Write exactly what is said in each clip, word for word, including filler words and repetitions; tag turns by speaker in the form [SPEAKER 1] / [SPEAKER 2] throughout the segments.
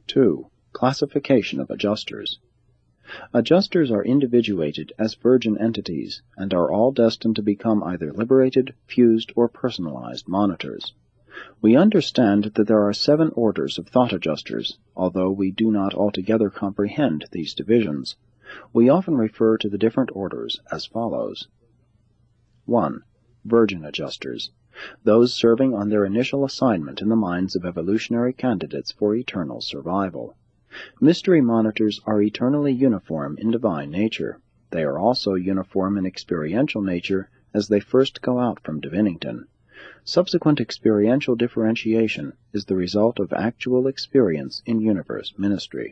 [SPEAKER 1] two. Classification of adjusters. Adjusters are individuated as virgin entities, and are all destined to become either liberated, fused, or personalized monitors. We understand that there are seven orders of thought adjusters, although we do not altogether comprehend these divisions. We often refer to the different orders as follows. one. Virgin adjusters, those serving on their initial assignment in the minds of evolutionary candidates for eternal survival. Mystery monitors are eternally uniform in divine nature. They are also uniform in experiential nature as they first go out from Divinington. Subsequent experiential differentiation is the result of actual experience in universe ministry.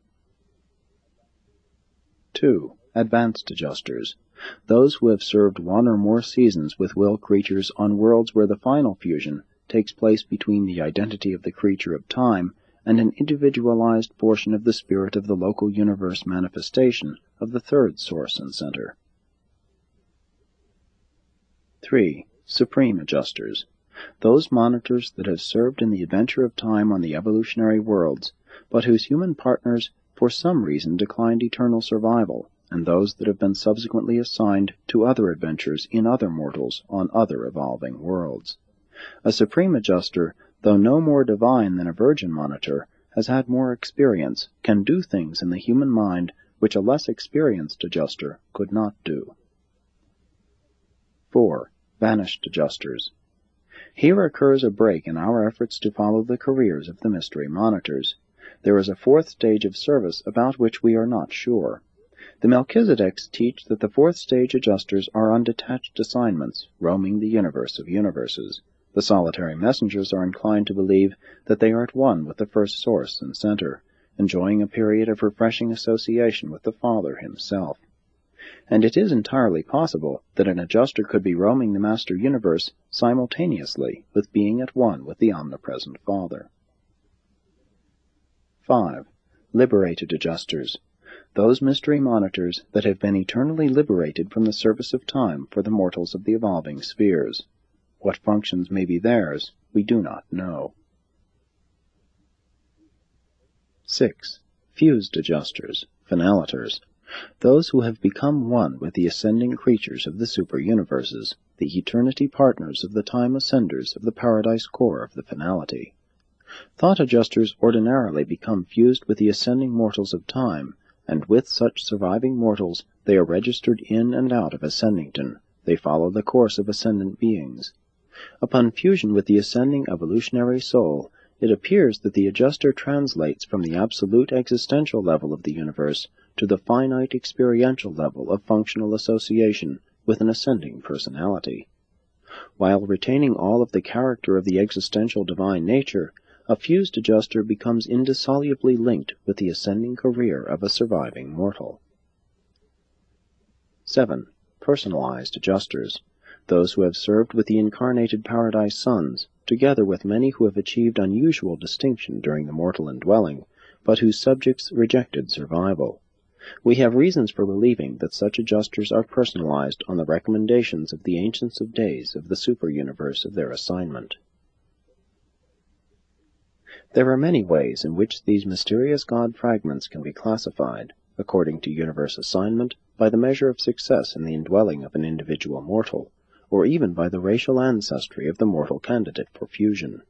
[SPEAKER 1] two. Advanced adjusters, those who have served one or more seasons with will creatures on worlds where the final fusion takes place between the identity of the creature of time and an individualized portion of the spirit of the local universe manifestation of the third source and center. three. Supreme adjusters, those monitors that have served in the adventure of time on the evolutionary worlds, but whose human partners for some reason declined eternal survival, and those that have been subsequently assigned to other adventures in other mortals on other evolving worlds. A supreme adjuster, though no more divine than a virgin monitor, has had more experience, can do things in the human mind which a less experienced adjuster could not do. four. Vanished adjusters. Here occurs a break in our efforts to follow the careers of the mystery monitors. There is a fourth stage of service about which we are not sure. The Melchizedeks teach that the fourth stage adjusters are on detached assignments, roaming the universe of universes. The solitary messengers are inclined to believe that they are at one with the first source and center, enjoying a period of refreshing association with the Father himself. And it is entirely possible that an adjuster could be roaming the master universe simultaneously with being at one with the omnipresent Father. five. Liberated adjusters, those mystery monitors that have been eternally liberated from the service of time for the mortals of the evolving spheres. What functions may be theirs, we do not know. six. Fused adjusters, finalators, those who have become one with the ascending creatures of the super-universes, the eternity partners of the time ascenders of the paradise core of the finality. Thought adjusters ordinarily become fused with the ascending mortals of time, and with such surviving mortals they are registered in and out of Ascendington. They follow the course of ascendant beings. Upon fusion with the ascending evolutionary soul, it appears that the adjuster translates from the absolute existential level of the universe to the finite experiential level of functional association with an ascending personality. While retaining all of the character of the existential divine nature, a fused adjuster becomes indissolubly linked with the ascending career of a surviving mortal. seven. Personalized adjusters, those who have served with the incarnated paradise sons, together with many who have achieved unusual distinction during the mortal indwelling, but whose subjects rejected survival. We have reasons for believing that such adjusters are personalized on the recommendations of the Ancients of Days of the super-universe of their assignment. There are many ways in which these mysterious God fragments can be classified, according to universe assignment, by the measure of success in the indwelling of an individual mortal, or even by the racial ancestry of the mortal candidate for fusion.